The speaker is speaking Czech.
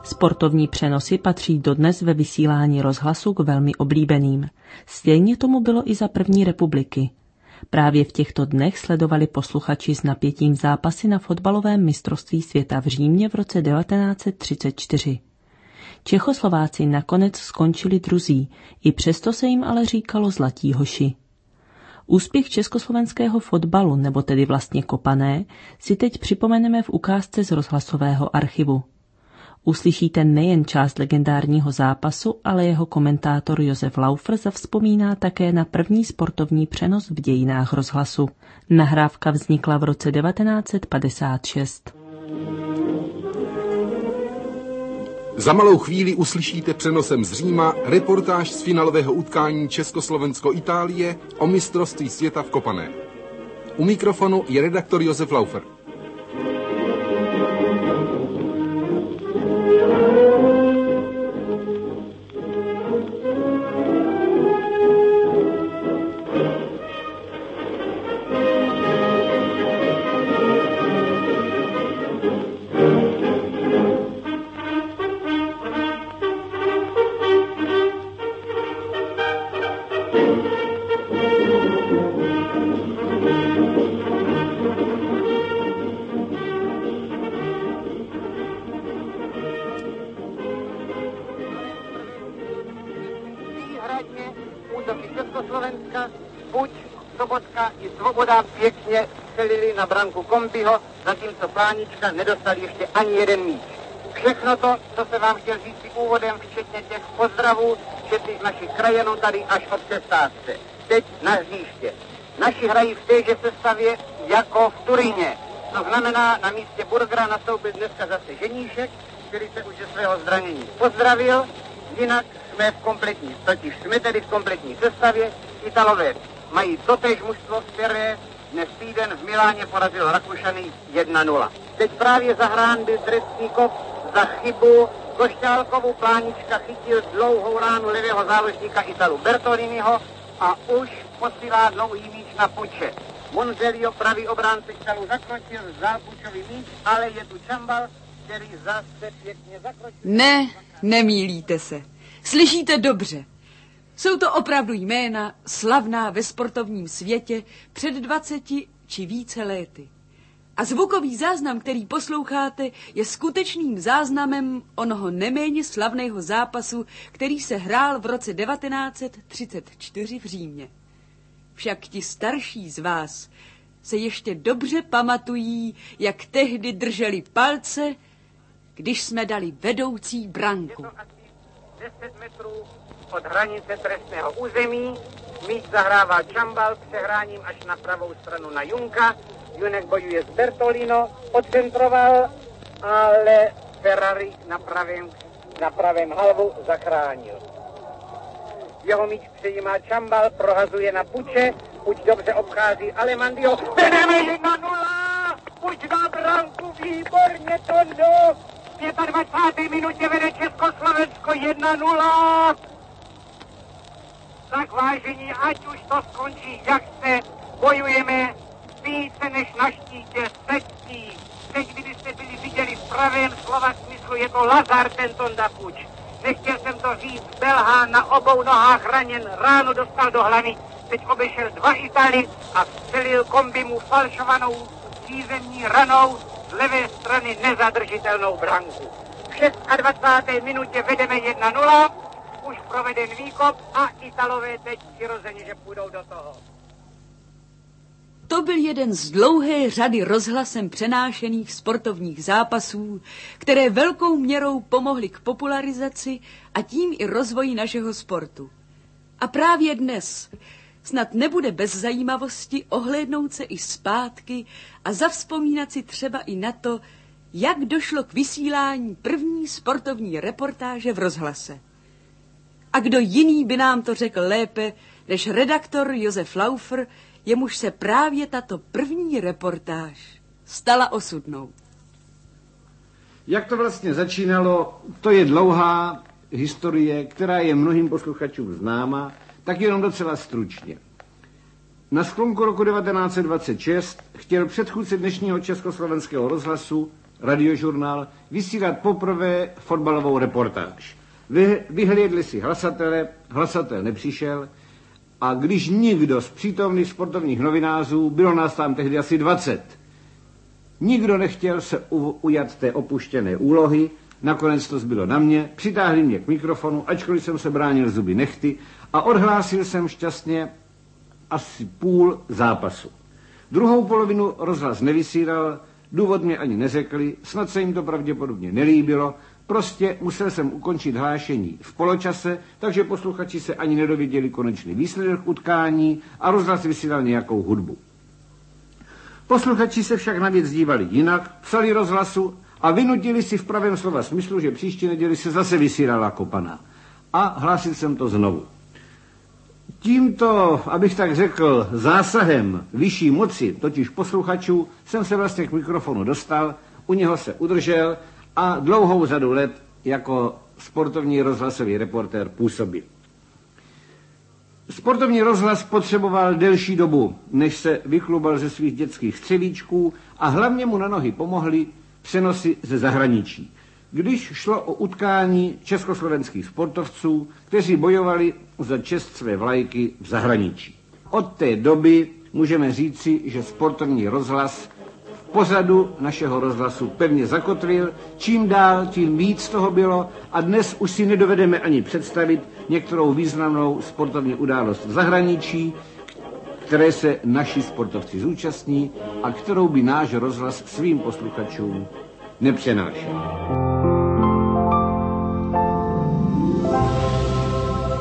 Sportovní přenosy patří dodnes ve vysílání rozhlasu k velmi oblíbeným. Stejně tomu bylo i za první republiky. Právě v těchto dnech sledovali posluchači s napětím zápasy na fotbalovém mistrovství světa v Římě v roce 1934. Čechoslováci nakonec skončili druzí, i přesto se jim ale říkalo zlatí hoši. Úspěch československého fotbalu, nebo tedy vlastně Kopané, si teď připomeneme v ukázce z rozhlasového archivu. Uslyšíte nejen část legendárního zápasu, ale jeho komentátor Josef Laufer zavzpomíná také na první sportovní přenos v dějinách rozhlasu. Nahrávka vznikla v roce 1956. Za malou chvíli uslyšíte přenosem z Říma reportáž z finálového utkání Československo-Itálie o mistrovství světa v Kopané. U mikrofonu je redaktor Josef Laufer. Československa, Buď, Sobotka i Svoboda pěkně střelili na branku Kombiho, zatímco Plánička nedostal ještě ani jeden míč. Všechno to, co se vám chtěl říct si úvodem, včetně těch pozdravů, všech našich krajanů tady až od přestávce. Teď na hřiště. Naši hrají v téže sestavě jako v Turíně. To znamená, na místě Burgera nastoupil dneska zase Ženíšek, který se už ze svého zranění pozdravil. Jinak jsme tedy v kompletní sestavě. Italové mají totéž mužstvo, které dnes týden v Miláně porazil Rakušany 1-0. Teď právě zahrán byl trestný kop za chybu Košťálkovu. Plánička chytil dlouhou ránu levého záložníka Italu Bertoliniho a už posílá dlouhý míč na Puče. Monzelio, pravý obránce Italu, zakročil, vzal Pučový míč, ale je tu Čambal, který zase pěkně zakročil. Ne, nemýlíte se. Slyšíte dobře. Jsou to opravdu jména slavná ve sportovním světě před 20 či více lety. A zvukový záznam, který posloucháte, je skutečným záznamem onoho neméně slavného zápasu, který se hrál v roce 1934 v Římě. Však ti starší z vás se ještě dobře pamatují, jak tehdy drželi palce, když jsme dali vedoucí branku. 10 metrů od hranice trestného území, míč zahrává Čambal přehráním až na pravou stranu na Junka. Junek bojuje s Bertolino, odcentroval, ale Ferrari na pravém halvu zachránil. Jeho míč přejímá Čambal, prohazuje na Puče, Puč dobře obchází Alemandio. Vedeme 1-0! Puč na branku, výborně, Tondo! V 25. minutě vede Československo 1-0. Tak vážení, ať už to skončí, jak se bojujeme více než na štítě sectí. Teď, kdybyste viděli v pravém slova smyslu, je to Lazar, ten Tonda Puč. Nechtěl jsem to říct, belhá na obou nohách raněn, ráno dostal do hlavy, teď obešel 2 Italy a střelil Kombimu falšovanou přízemní ranou z levé strany nezadržitelnou branku. V 26. minutě vedeme 1-0, už proveden výkop a Italové teď přirozeně, že půjdou do toho. To byl jeden z dlouhé řady rozhlasem přenášených sportovních zápasů, které velkou měrou pomohly k popularizaci a tím i rozvoji našeho sportu. A právě dnes snad nebude bez zajímavosti ohlédnout se i zpátky a zavzpomínat si třeba i na to, jak došlo k vysílání první sportovní reportáže v rozhlase. A kdo jiný by nám to řekl lépe, než redaktor Josef Laufer, jemuž se právě tato první reportáž stala osudnou. Jak to vlastně začínalo, to je dlouhá historie, která je mnohým posluchačům známa, tak jenom docela stručně. Na sklonku roku 1926 chtěl předchůdce dnešního československého rozhlasu Radiožurnál, vysílat poprvé fotbalovou reportáž. Vyhlédli si hlasatele, hlasatel nepřišel a když nikdo z přítomných sportovních novinářů, bylo nás tam tehdy asi 20, nikdo nechtěl se ujat té opuštěné úlohy, nakonec to zbylo na mě, přitáhli mě k mikrofonu, ačkoliv jsem se bránil zuby nehty a odhlásil jsem šťastně asi půl zápasu. Druhou polovinu rozhlas nevysílal, důvod mě ani neřekli, snad se jim to pravděpodobně nelíbilo, prostě musel jsem ukončit hlášení v poločase, takže posluchači se ani nedověděli konečný výsledek utkání a rozhlas vysílal nějakou hudbu. Posluchači se však na věc dívali jinak, psali rozhlasu a vynutili si v pravém slova smyslu, že příští neděli se zase vysílala Kopaná. A hlásil jsem to znovu. Tímto, abych tak řekl, zásahem vyšší moci, totiž posluchačů, jsem se vlastně k mikrofonu dostal, u něho se udržel a dlouhou řadu let jako sportovní rozhlasový reportér působil. Sportovní rozhlas potřeboval delší dobu, než se vyklubal ze svých dětských střevíčků a hlavně mu na nohy pomohly přenosy ze zahraničí. Když šlo o utkání československých sportovců, kteří bojovali za čest své vlajky v zahraničí. Od té doby můžeme říci, že sportovní rozhlas v pořadu našeho rozhlasu pevně zakotvil, čím dál, tím víc toho bylo a dnes už si nedovedeme ani představit některou významnou sportovní událost v zahraničí, které se naši sportovci zúčastní a kterou by náš rozhlas svým posluchačům nepřenášel.